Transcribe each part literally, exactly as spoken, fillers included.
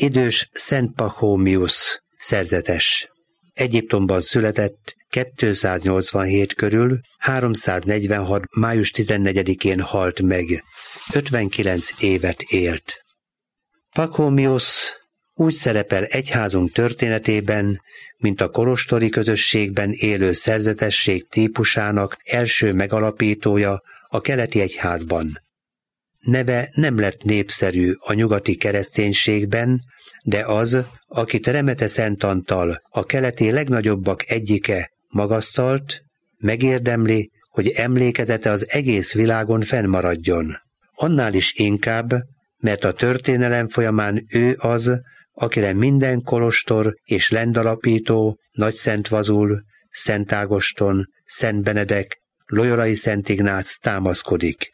idős Szent Pachómiusz szerzetes. Egyiptomban született kétszáznyolcvanhét körül, háromszáznegyvenhat. május tizennegyedikén halt meg, ötvenkilenc évet élt. Pachómiusz úgy szerepel egyházunk történetében, mint a kolostori közösségben élő szerzetesség típusának első megalapítója a keleti egyházban. Neve nem lett népszerű a nyugati kereszténységben, de az, akit Remete Szent Antal, a keleti legnagyobbak egyike magasztalt, megérdemli, hogy emlékezete az egész világon fennmaradjon. Annál is inkább, mert a történelem folyamán ő az, akire minden kolostor és lendalapító, Nagyszent Vazul, Szent Ágoston, Szent Benedek, Loyolai Szent Ignác támaszkodik.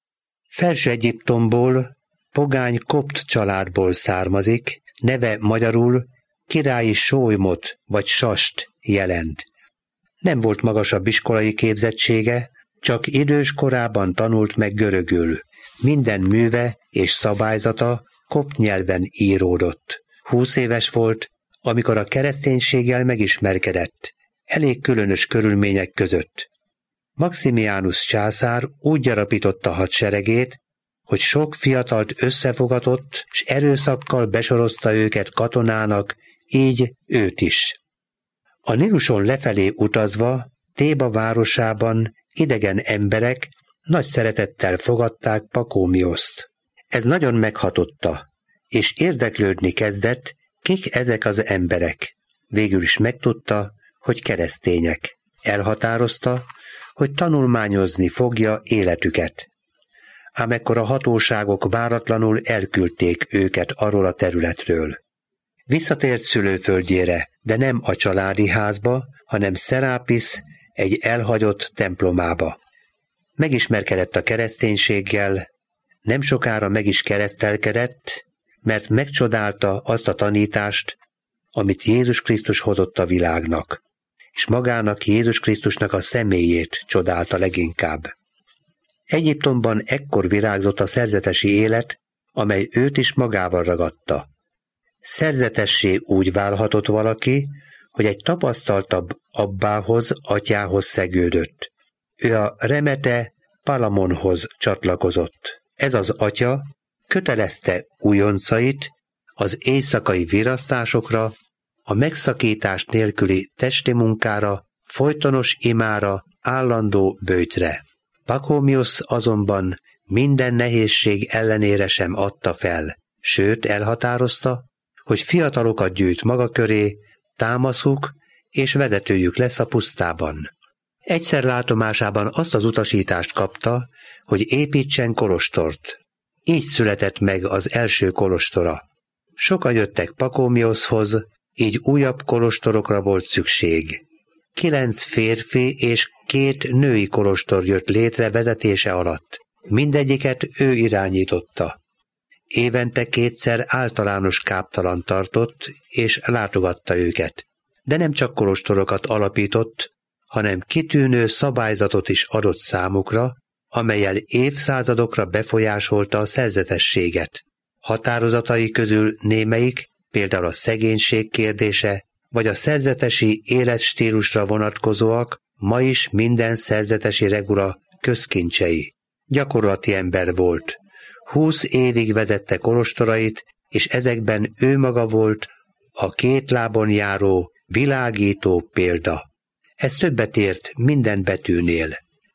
Felső Egyiptomból, pogány kopt családból származik, neve magyarul királyi sólymot vagy sast jelent. Nem volt magasabb iskolai képzettsége, csak idős korában tanult meg görögül. Minden műve és szabályzata kopt nyelven íródott. Húsz éves volt, amikor a kereszténységgel megismerkedett, elég különös körülmények között. Maximianus császár úgy gyarapította hadseregét, hogy sok fiatalt összefogatott, s erőszakkal besorozta őket katonának, így őt is. A Níluson lefelé utazva, Théba városában idegen emberek nagy szeretettel fogadták Pachómiuszt. Ez nagyon meghatotta, és érdeklődni kezdett, kik ezek az emberek. Végül is megtudta, hogy keresztények. Elhatározta, hogy tanulmányozni fogja életüket. Ám ekkor a hatóságok váratlanul elküldték őket arról a területről. Visszatért szülőföldjére, de nem a családi házba, hanem Szerápisz egy elhagyott templomába. Megismerkedett a kereszténységgel, nem sokára meg is keresztelkedett, mert megcsodálta azt a tanítást, amit Jézus Krisztus hozott a világnak, és magának Jézus Krisztusnak a személyét csodálta leginkább. Egyiptomban ekkor virágzott a szerzetesi élet, amely őt is magával ragadta. Szerzetessé úgy válhatott valaki, hogy egy tapasztaltabb abbához, atyához szegődött. Ő a Remete Palamonhoz csatlakozott. Ez az atya kötelezte újoncait az éjszakai virasztásokra, a megszakítás nélküli testi munkára, folytonos imára, állandó böjtre. Pachómiusz azonban minden nehézség ellenére sem adta fel, sőt elhatározta, hogy fiatalokat gyűjt maga köré, támaszuk és vezetőjük lesz a pusztában. Egyszer látomásában azt az utasítást kapta, hogy építsen kolostort. Így született meg az első kolostora. Sokan jöttek Pachómiuszhoz, így újabb kolostorokra volt szükség. Kilenc férfi és két női kolostor jött létre vezetése alatt. Mindegyiket ő irányította. Évente kétszer általános káptalan tartott, és látogatta őket. De nem csak kolostorokat alapított, hanem kitűnő szabályzatot is adott számukra, amellyel évszázadokra befolyásolta a szerzetességet. Határozatai közül némelyik, például a szegénység kérdése, vagy a szerzetesi életstílusra vonatkozóak ma is minden szerzetesi regula közkincsei. Gyakorlati ember volt. Húsz évig vezette kolostorait, és ezekben ő maga volt a két lábon járó, világító példa. Ez többet ért minden betűnél.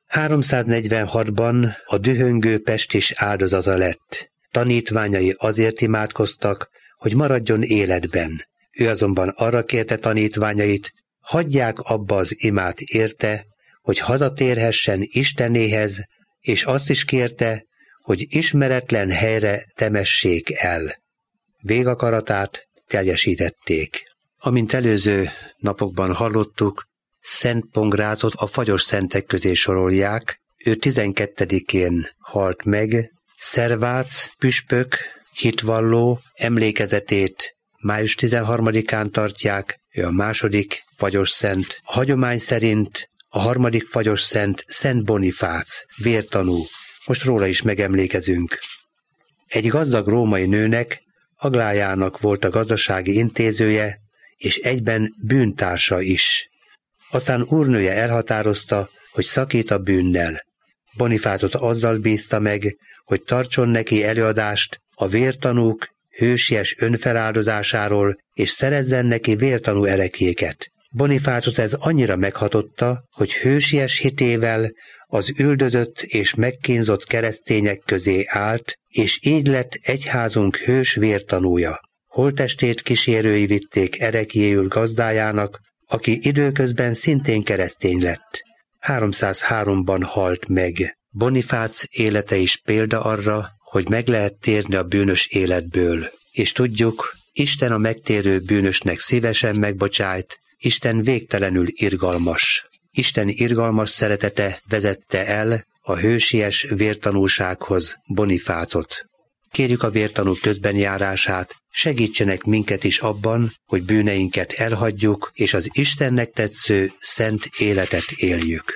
háromszáznegyvenhatban a dühöngő pestis áldozata lett. Tanítványai azért imádkoztak, hogy maradjon életben. Ő azonban arra kérte tanítványait, hagyják abba az imát érte, hogy hazatérhessen Istenéhez, és azt is kérte, hogy ismeretlen helyre temessék el. Végakaratát teljesítették. Amint előző napokban hallottuk, Szent Pongrácot a fagyos szentek közé sorolják, ő tizenkettedikén halt meg, Szervác püspök, hitvalló emlékezetét május tizenharmadikán tartják, ő a második fagyos szent. A hagyomány szerint a harmadik fagyos szent Szent Bonifác, vértanú. Most róla is megemlékezünk. Egy gazdag római nőnek, Aglájának volt a gazdasági intézője, és egyben bűntársa is. Aztán úrnője elhatározta, hogy szakít a bűnnel. Bonifácot azzal bízta meg, hogy tartson neki előadást a vértanúk hősies önfeláldozásáról, és szerezzen neki vértanú ereklyéket. Bonifácot ez annyira meghatotta, hogy hősies hitével az üldözött és megkínzott keresztények közé állt, és így lett egyházunk hős vértanúja. Holttestét kísérői vitték ereklyéül gazdájának, aki időközben szintén keresztény lett. háromszázháromban halt meg. Bonifác élete is példa arra, hogy meg lehet térni a bűnös életből. És tudjuk, Isten a megtérő bűnösnek szívesen megbocsájt, Isten végtelenül irgalmas. Isten irgalmas szeretete vezette el a hősies vértanúsághoz Bonifácot. Kérjük a vértanú közbenjárását, segítsenek minket is abban, hogy bűneinket elhagyjuk, és az Istennek tetsző szent életet éljük.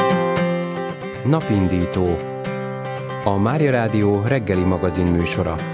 Napindító. A Mária Rádió reggeli magazin műsora.